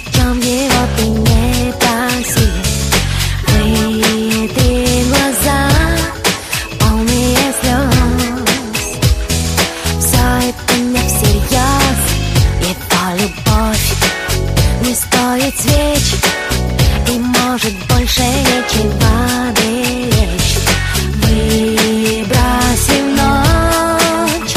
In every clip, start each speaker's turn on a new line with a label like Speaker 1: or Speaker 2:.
Speaker 1: чем его ты не проси. Выйди глаза, полные слез. Все это не всерьез, его любовь не стоит свеч и может больше ничего беречь. Выброси в ночь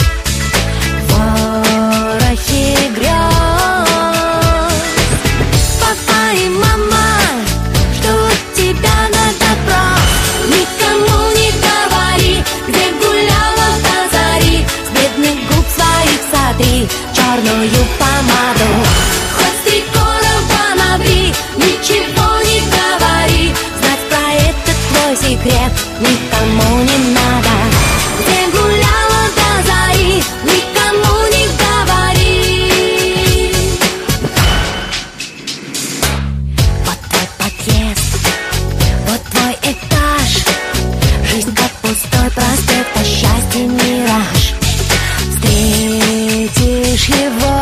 Speaker 1: ворохи грез. Папа и мама ждут тебя на допрос. Никому не говори, где гуляла до зари. С бледных губ своих сотри черную помаду. Хоть 3 короба набри, ничего не говори. Знать про этот твой секрет никому не надо. Где гуляла до зари, никому не говори. Вот твой подъезд, вот твой этаж. Жизнь как пустой проспект, а счастье мираж. Встретишь его,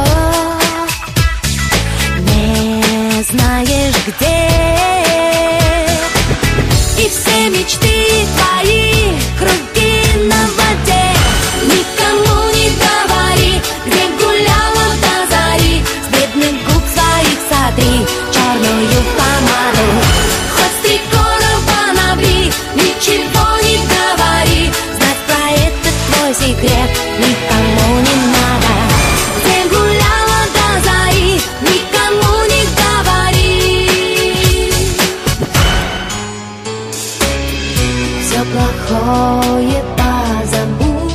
Speaker 1: не знаешь где. И все мечты твои круги на воде. Никому не говори, где гуляла до зари. С бедных губ своих сотри черную помаду. Хоть 3 короба набри, ничего не говори. Знать про этот твой секрет никому не надо. Где гуляла до зари, никому не говори. Все плохое позабудь,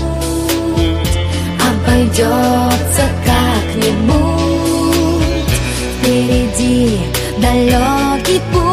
Speaker 1: обойдется как-нибудь. Впереди далекий путь.